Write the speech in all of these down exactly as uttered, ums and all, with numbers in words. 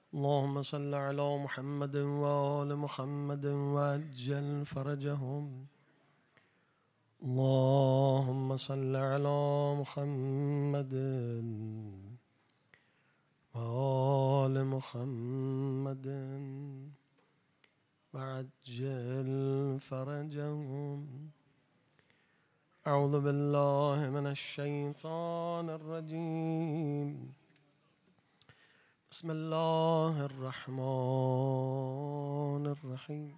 اللهم صل على محمد وآل محمد وعجل فرجهم. اللهم صل على محمد وآل محمد وعجل فرجهم. أعوذ بالله من الشيطان الرجيم. بسم الله الرحمن الرحيم.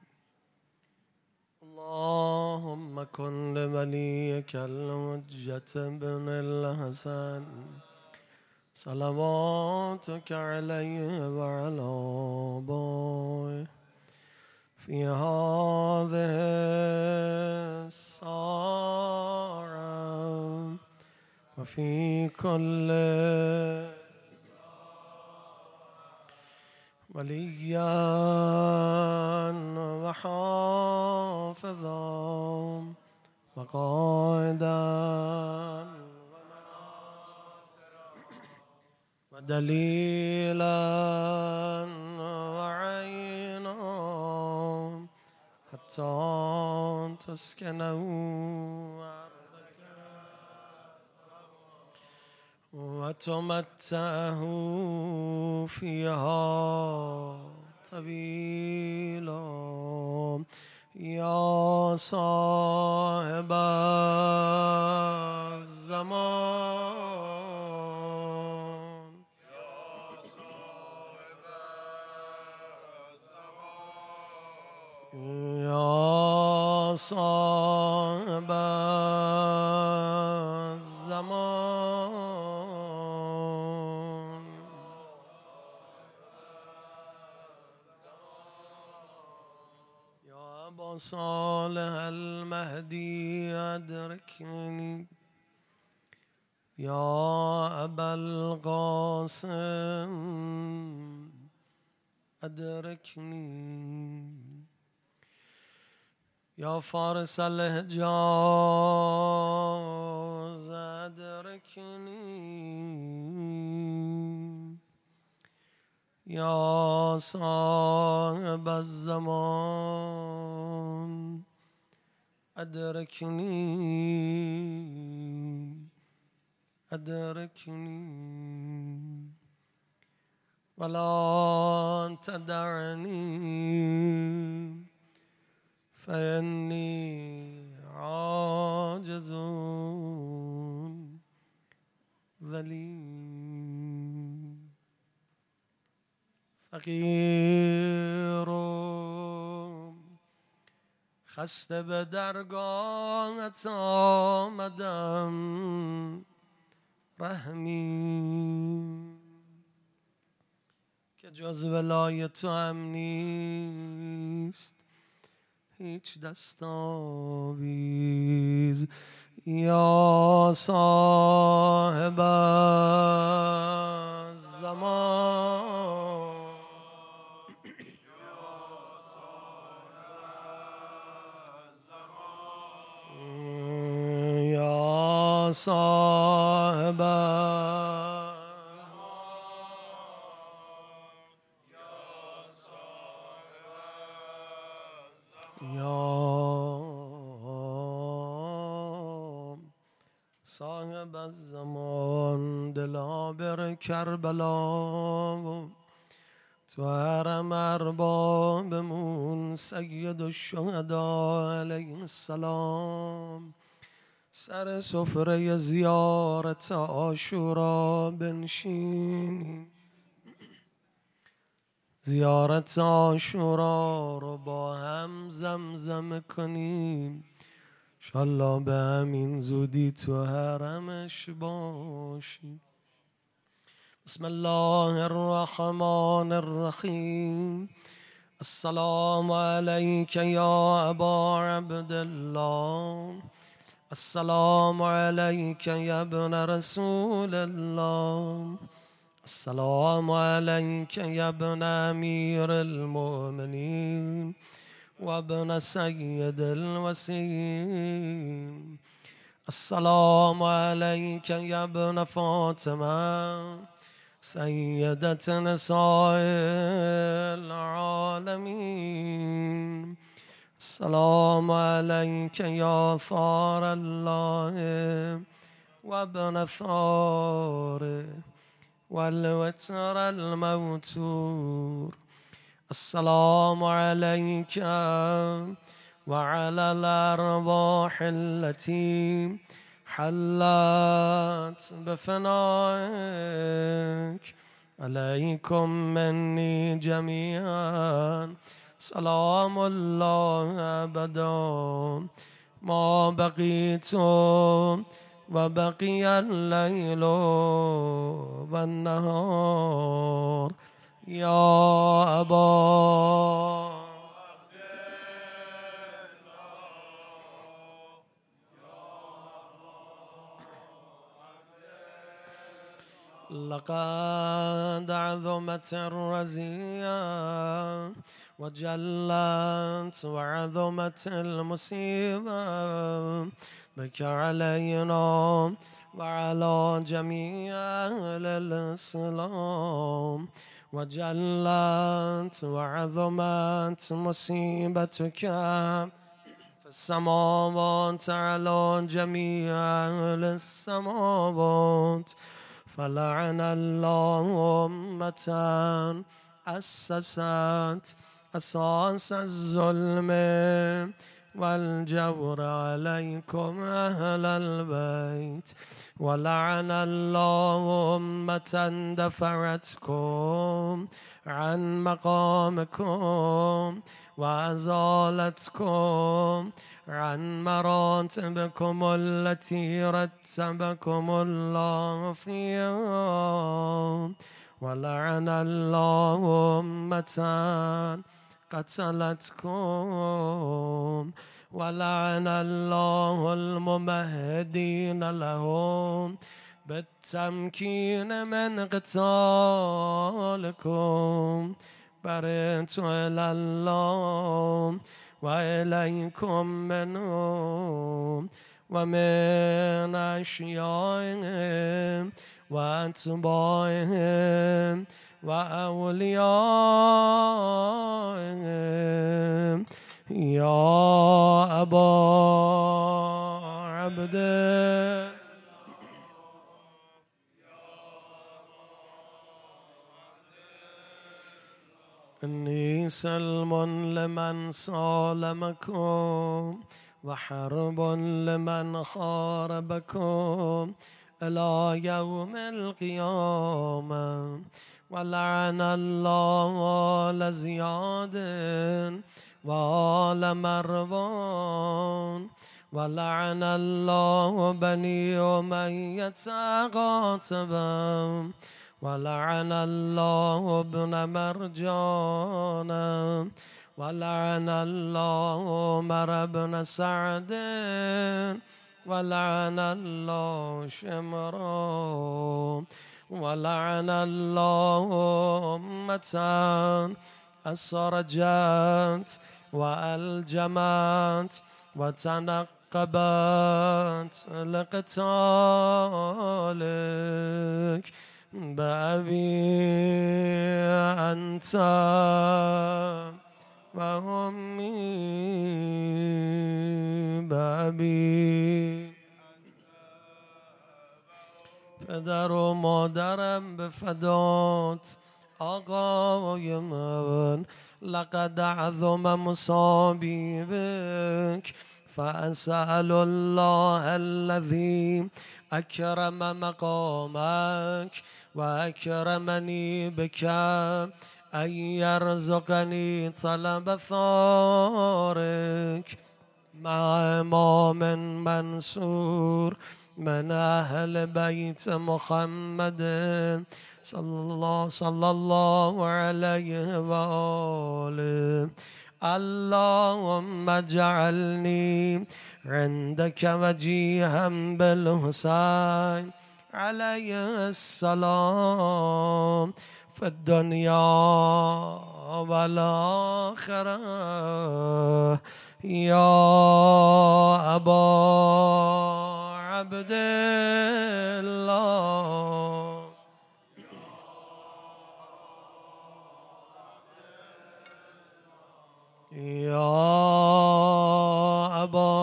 اللهم كن لوليك الحجة بن الحسن صلواتك عليه وعلى آبائه في هذه الساعة وفي كل وليا وحافظا وقائدا ودليلا وعينا حتى تسكنوا وتمتعه فيها طويلا يا صاحب الزمان. يا صاحب الزمان. صالح المهدي أدركني يا أبا القاسم أدركني يا فارس الحجاز أدركني يا صاحب الزمان أدركني أدركني ولا تدعني فإني عاجز ذليل فقیر خسته به درگاهت آمدم رحمی که جز ولای تو هم نیست هیچ دستاویز. یا صاحب الزمان یا صاحب صاحب الزمان دلابر کربلا تو حرم اربابمون سید الشهدا علیه السلام سر سفره زیارت عاشورا بنشینیم. زیارت عاشورا رو با هم زمزم کنیم انشالله به همین زودی تو حرمش باشیم. بسم الله الرحمن الرحیم. السلام علیک یا ابا عبدالله. السلام علیک یا ابن رسول الله. السلام علیک یا ابن امیر المؤمنین و ابن سید الوسیم. السلام علیک یا ابن فاطمه سيدة نساء العالمين. السلام عليك يا ثار الله وابن ثاره والوتر الموتور. السلام عليك وعلى الأرواح التي حلت بفنائك. عليكم مني جميعا سلام الله أبدا ما بقيت وبقي الليل والنهار. يا أبا لقد عظمت الرزية وجلت وعظمت المصيبة بك علينا وعلى جميع أهل الإسلام. وجلت وعظمت مصيبتك في السماوات على جميع أهل السماوات. فلعن الله أمة أسست أساس الظلم والجور عليكم أهل البيت. ولعن الله أمة دفعتكم عن مقامكم وأزالتكم عن مراتبكم التي رتبكم الله فيها. ولعن الله أمة قتلتكم. ولعن الله الممهدين لهم بالتمكين من قتالكم. برئت إلى الله وإليكم منهم ومن أشيائهم وأتباعهم وأوليائهم. يا أبا عبد إني سلم لمن سالمكم وحرب لمن حاربكم إلى يوم القيامة. ولعن الله آل زياد وآل مروان. ولعن الله بني أمية قاتبا. ولعن الله ابن مرجان. ولعن الله عمر بن سعد. ولعن الله شمرا. ولعن الله أمة أسرجت وألجمت وتنقبت لقتالك. بأبي أنت وأمي بأبي. پدر و مادرم به فدات آقای من. لقد عظم مصابی بک فأسأل الله الذي أكرم مقامك وأكرمني بك أن يرزقني طلب ثارك مع إمام منصور من أهل بيت محمد صلى الله, صلى الله عليه وآله. اللهم اجعلني عندك وجيها بالحسين عليه السلام في الدنيا والآخرة. يا أبا عبد الله يا أبا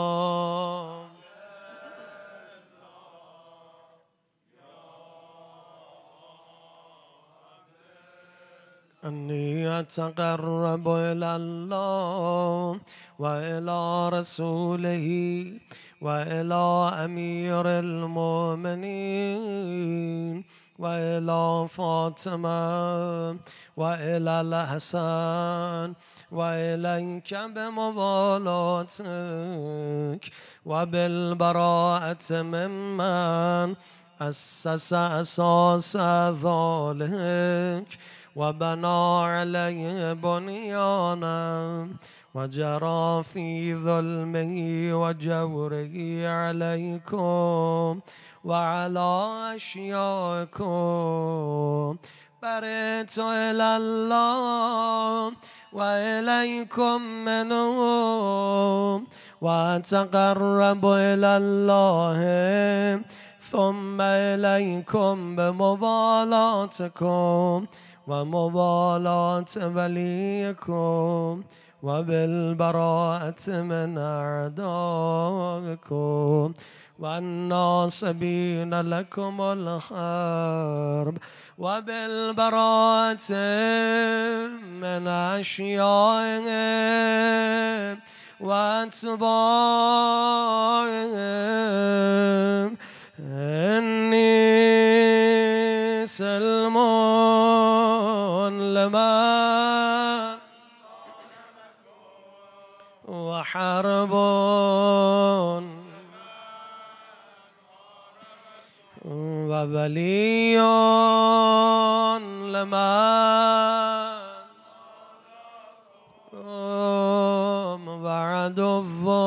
أني أتقرب إلى الله وإلى رسوله وإلى أمير المؤمنين وإلى فاطمة وإلى الحسن وإليك بموالاتك وبالبراءة ممن أسس أساس ذلك وبنى عليه بنيانا وجرى في ظلمه وجوره عليكم وعلى أشيائكم. برئت إلى الله وإليكم منهم وأتقرب إلى الله ثم إليكم بموالاتكم وموالاة وليكم وبالبراءة من أعدائكم والناصبين لكم الحرب وبالبراءة من أشيائهم وأتباعهم. إني سلم لمن وحرب وولي لمن وعدو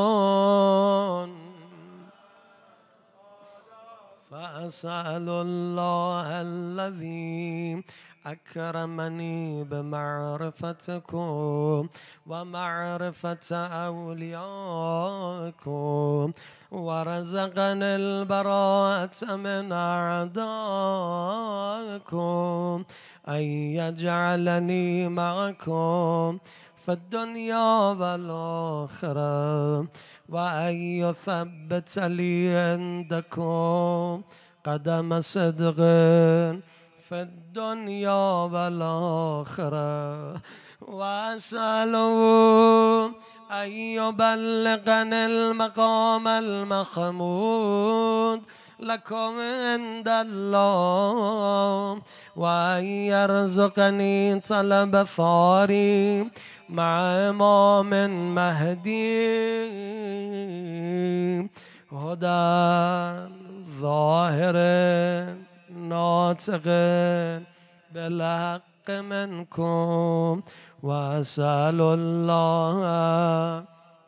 فأسأل الله الذي أكرمني بمعرفتكم ومعرفة أوليائكم ورزقني البراءة من أعدائكم أن يجعلني معكم في الدنيا والآخرة وأن يثبت لي عندكم قدم صدق في الدنيا والآخرة وأسأله أن يبلغني المقام المحمود لكم عند الله وأن يرزقني طلب ثاري مع إمام مهدي هدى ظاهر ناطق بالحق منكم وأسأل الله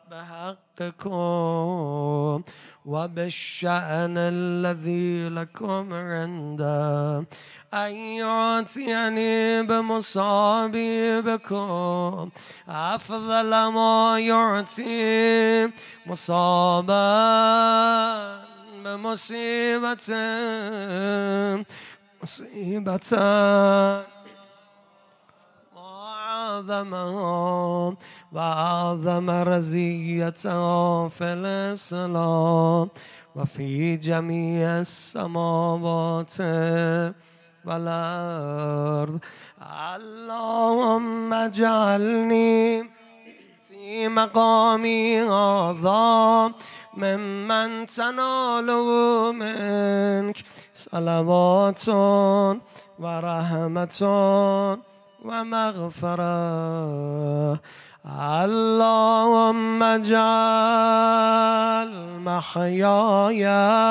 بحقكم وبالشأن الذي لكم عنده أن يعطيني بمصابي بكم أفضل ما يعطي مصابا بمصيبة مصيبة أعظمهم وأعظم رزيتهم في الإسلام وفي جميع السماوات والأرض. اللهم اجعلني في مقامي هذا ممن تناله منك صلوات ورحمة ومغفرة. اللهم اجعل محياي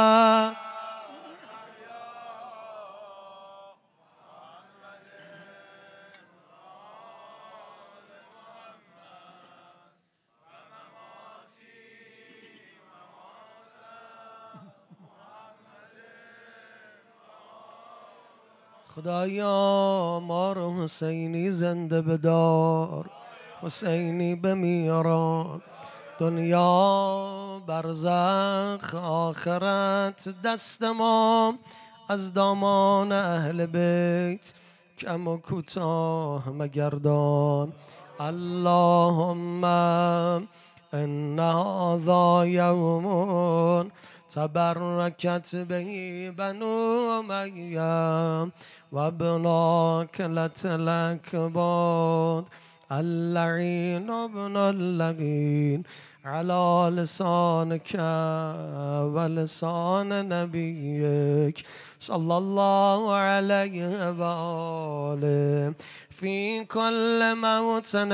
خدایا ما رو حسینی زنده بدار، حسینی بمیران، دنیا برزخ آخرت دست ما از دامان اهل بیت کم و کوتاه مگردان. اللهم إن هذا يوم تبركت به بنو أمية وابناك الأكباد اللعين ابن اللعين على لسانك ولسان نبيك صلى الله عليه وآله في كل موطن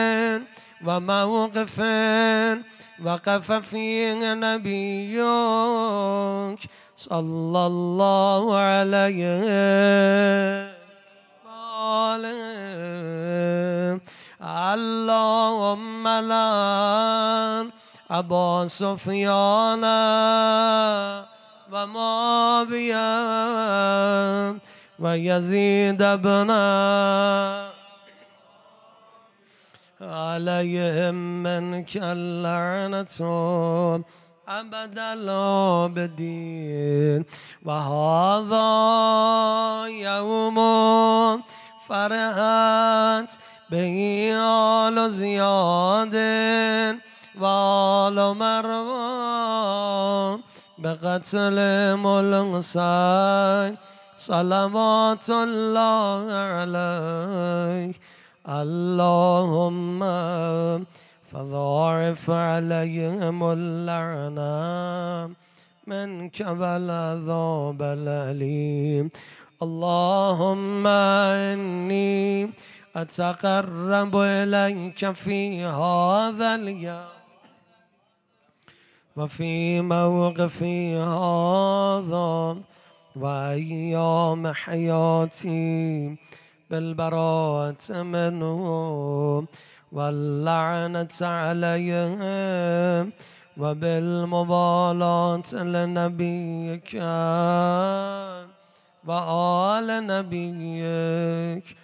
وموقف وقف فيه نبيك صلى الله عليه وآله. اللهم لعن أبا سفيان ومعاوية ويزيد بن عليهم منك اللعنة أبد العابدين. وهذا يوم فرحت به آل زياد وآل مروان بقتل الحسين صلوات الله عليه. اللهم فضاعف عليهم اللعنة منك والعذاب الأليم. اللهم إني أتقرب إليك في هذا اليوم وفي موقفي هذا وأيام حياتي بالبراءة منه واللعنة عليهم وبالمبالاة لنبيك وآل نبيك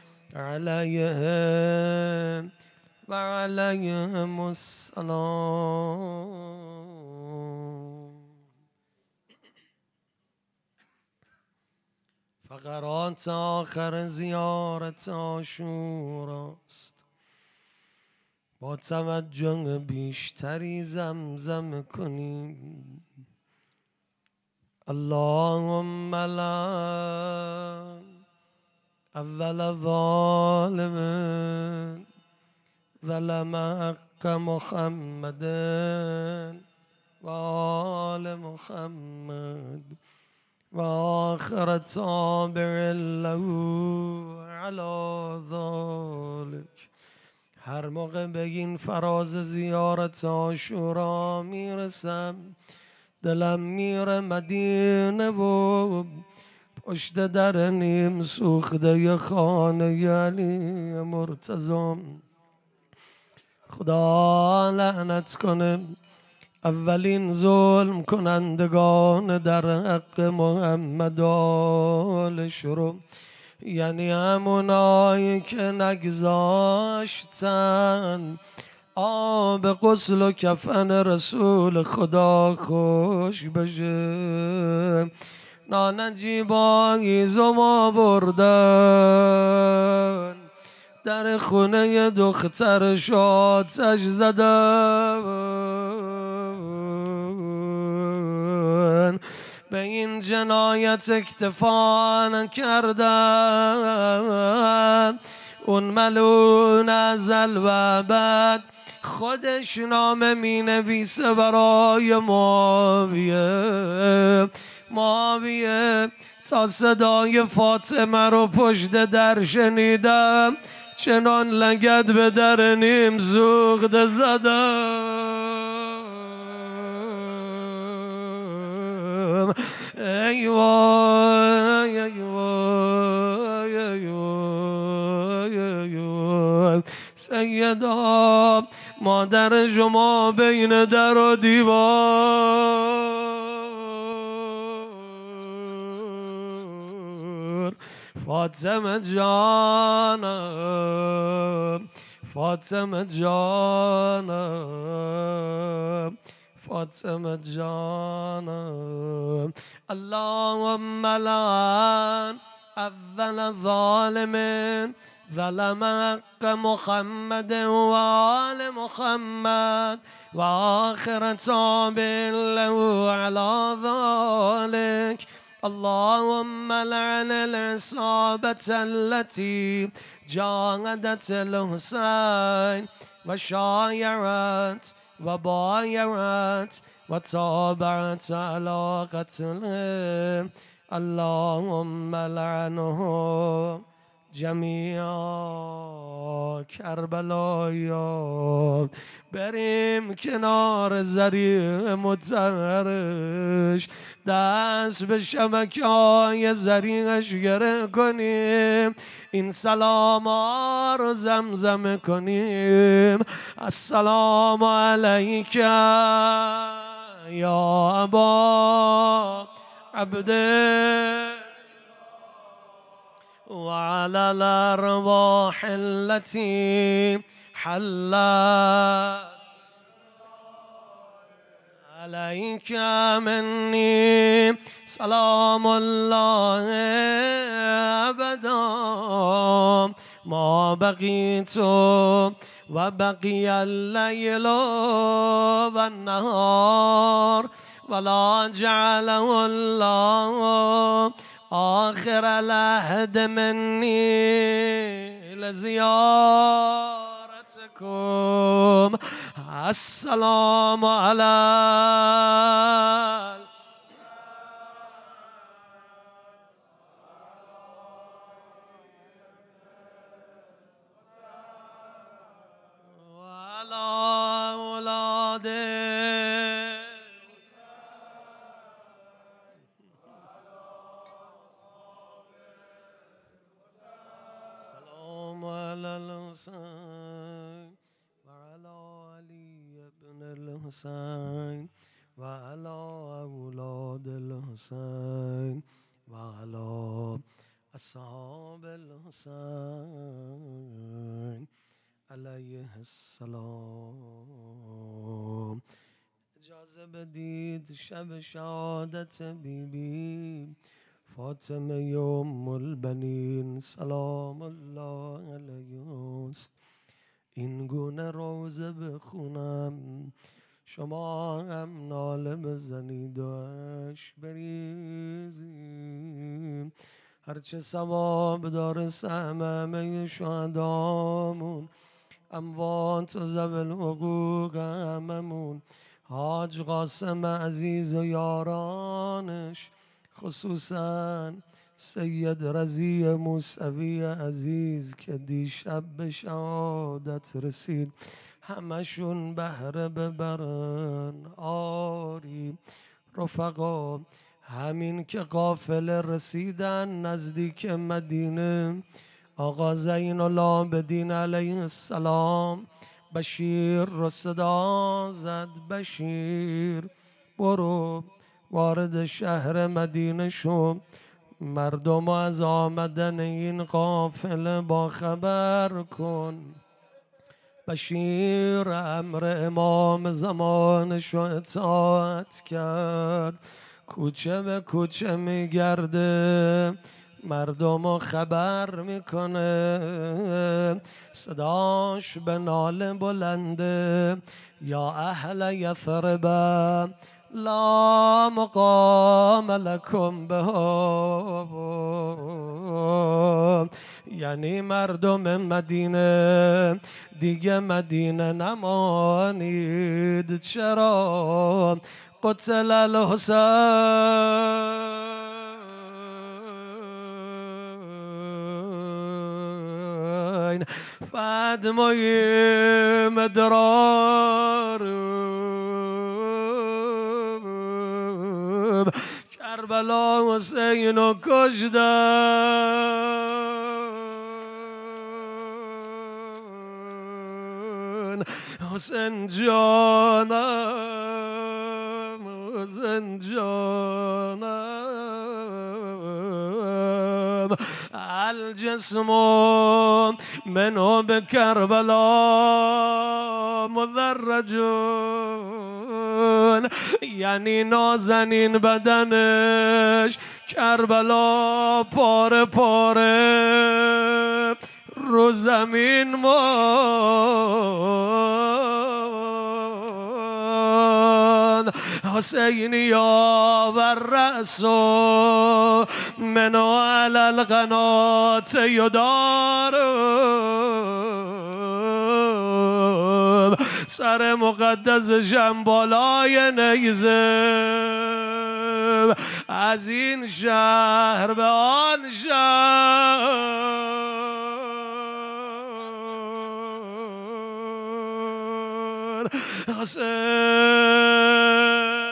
عليهم وعليهم السلام. فقرات آخر زیارت عاشورا است. با توجه بیشتری زمزم کنیم. اللهم لعن اول ظالم ظلم حق محمد و آل محمد و آخر تابع له علی ذلك. هر موقع به این فراز زیارت عاشورا میرسم دلم میره مدینه و پشت در نیم سوخته خانه علی مرتضی. خدا لعنت کنه اولین ظلم کنندگان در حق محمد آل شروع، یعنی همونایی که نگذاشتن آب غسل و کفن رسول خدا خوش بشه. نانجیبایی زما بردن در خونه دخترش آتش زدن، به این جنایت اکتفا نکردن. اون ملعون ازل و بعد خودش نامه می نویسه برای معاویه. معاویه تا صدای فاطمه رو پشت در شنیدم چنان لگد به در نیم سوخته زدم. ای وای ای وای ای وای ای وای. سیدا مادر شما بین در و دیوار. فاطمه جانم فاطمه جانم فاطمه جانم. اللهم لعن اول ظالم ظلم حق محمد وآل محمد وآخر تاب له على ذلك. اللهم لعن العصابة التي جاهدت الحسين وشايعت وبايعت وتابعت على قتله. اللهم لعنهم جمیعا. کربلایان بریم کنار زریع متحرش، دست به شبکه های زریعش گره کنیم، این سلام ها رو زمزمه کنیم. السلام علیک یا ابا عبده وعلى الأرواح التي حلت عليك مني سلام الله أبدا ما بقيت وبقي الليل والنهار ولا جعله الله آخر العهد مني لزيارتكم. السلام على وعلى أولاده على الحسين وعلى علي بن الحسين وعلى أولاد الحسين وعلى أصحاب الحسين عليه السلام. اجازه بدید شب شهادت بیبی فاطمه ام البنین سلام الله علیها است. این گونه روزه بخونم شما هم ناله بزنید و اشک بریزیم. هرچه ثواب داره سهم همه شهدامون، اموات و ذوی الحقوق هممون، حاج قاسم عزیز و یارانش، خصوصا سید رضی موسوی عزیز که دیشب به شهادت رسید، همشون بهره ببرن. آری رفقا، همین که قافله رسیدن نزدیک مدینه، آقا زین العابدین علیه السلام بشیر رو صدا زد، بشیر برو وارد شهر مدینه شو، مردم از آمدن این قافله با خبر کن. بشیر امر امام زمانش رو اطاعت کرد، کوچه به کوچه میگرده، مردم رو خبر میکنه، صداش به ناله بلنده، یا اهل یثرب لا مقام لکم بها، یعنی مردم مدینه دیگه مدینه نمانید. چرا؟ قتل الحسین فدمای مدرار کربلا حسین رو کشتن. حسین جانم، حسین جانم، الجسم منو به کربلا مدرجون، یعنی نازنین بدنش کربلا پاره پاره رو زمین ماند. حسینی یا و رأسو منو علی القنات یدارم. سر مقدس جنبالای نیزم از این شهر به آن شهر. حسین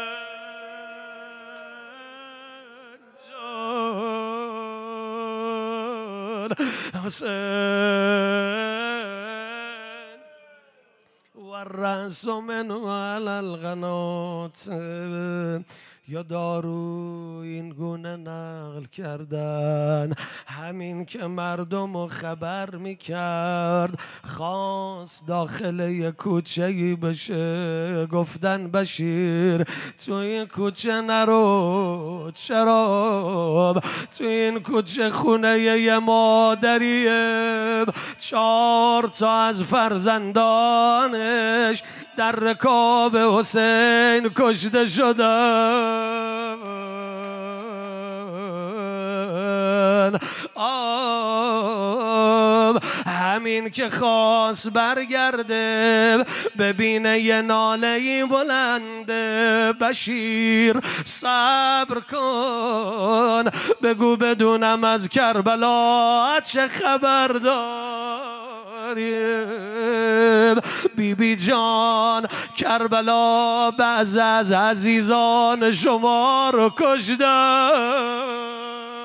جان، حسین و الرأس من علی القنات یا دارو این گونه نقل کردن. همین که مردم رو خبر میکرد خواست داخل یک کوچه‌ای بشه. گفتن بشیر تو این کوچه نرو. چرا؟ تو این کوچه خونه یه مادریه چهار تا از فرزندانش در رکاب حسین کشته شدن. آب همین که خواست برگرده ببینه یه ناله‌ای بلنده. بشیر صبر کن بگو بدونم از کربلا چه خبر داریم. بی بی جان کربلا بعض از عزیزان شما رو کشتن.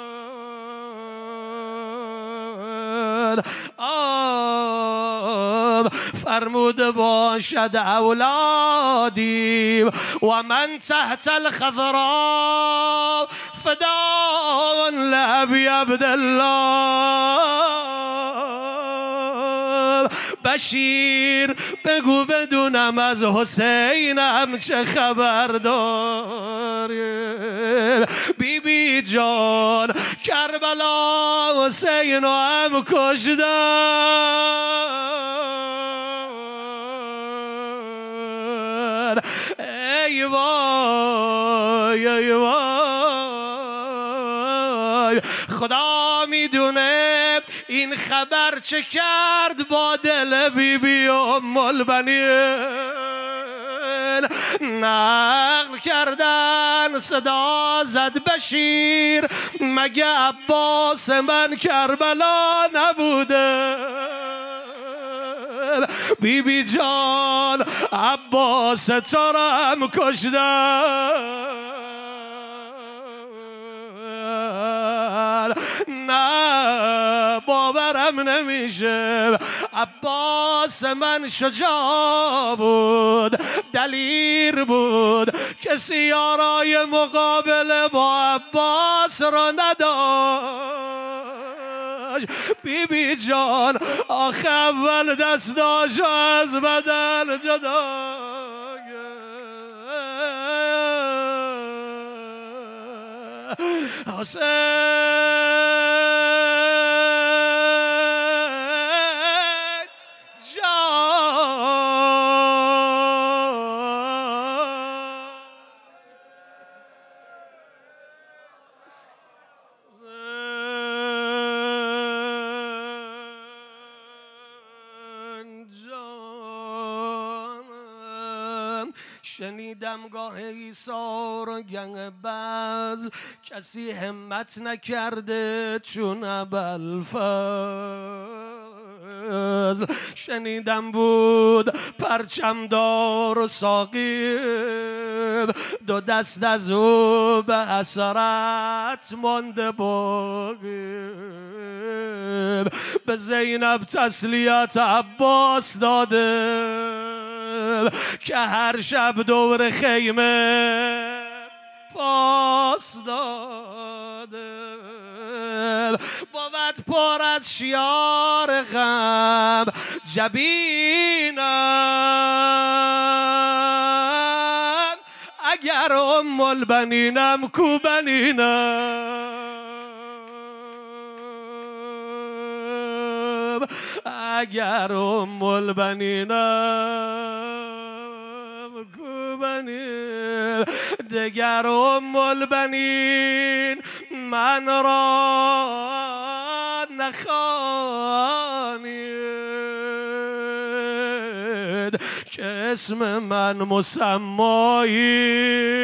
آب فرموده باشد اولادی و من تحت الخضراء فداء لأبی عبدالله. بشیر بگو بدونم از حسینم چه خبر داری. بی بی جان کربلا حسین هم کشتن. ای وای ای وای خدا میدونه این خبر چه کرد با دل بی بی ام البنین. نقل کردن صدا زد بشیر مگه عباس من کربلا نبوده؟ بی بی جان عباس تو را هم کشتن. نه باورم نمیشه. عباس من شجاع بود دلیر بود کسی یارای مقابله با عباس را نداشت. بی بی جان آخه اول دستاش از بدن جدا حسین شنیدم گاه ایثار و گنگ بزل کسی همت نکرده چون ابوالفضل. شنیدم بود پرچمدار و ساقی دو دست از او به اسارت مانده باقی. به زینب تسلیت عباس داده که هر شب دور خیمه پاس داده. بود پر از شیار غم جبینم اگر ام البنینم کو بنینم. اگر ام البنینم کو بنین دگر ام البنین من را نخوانید که اسم من مسمایی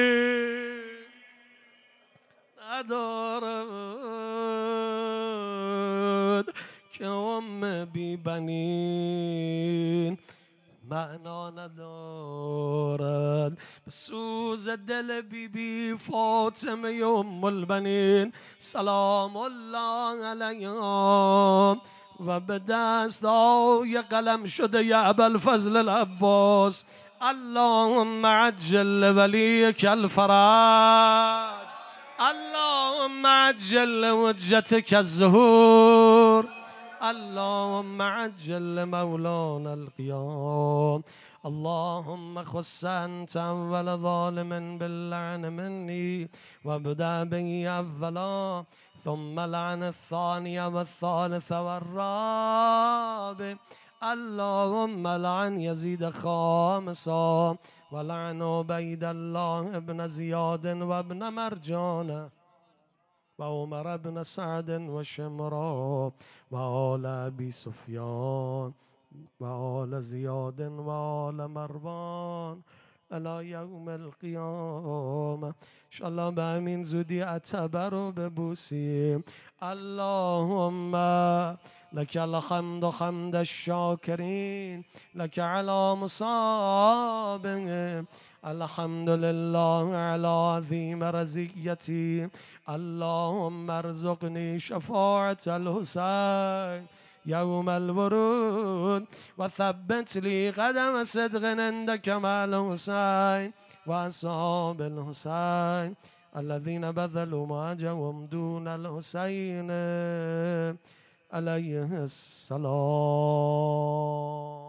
ندارد که ام بی بنین معنا ندارد. به سوز دل بی بی فاطمه ام البنین سلام الله علیها و به دستای قلم شده ی ابوالفضل العباس اللهم عجل ولیک الفرج اللهم عجل وجتك الزهور اللهم عجل مولانا القيام اللهم خص أنت أول ظالم باللعن مني وابدأ بي أولا ثم لعن الثاني والثالث والرابع اللهم لعن يزيد خامسا ولعن عبيد الله ابن زياد وابن مرجان وعمر بن سعد وشمرا وآل أبي سفيان وآل زياد وآل مروان الى یوم القیامه. انشالله به همین زودی عتبه رو ببوسیم. اللهم لك الحمد حمد الشاكرين لك على مصابهم الحمد لله على عظيم رزيتي اللهم ارزقني شفاعة الحسين يوم الورود وثبت لي قدم صدق عندك مع الحسين وأصحاب الحسين الذين بذلوا معجهم دون الحسين عليه السلام.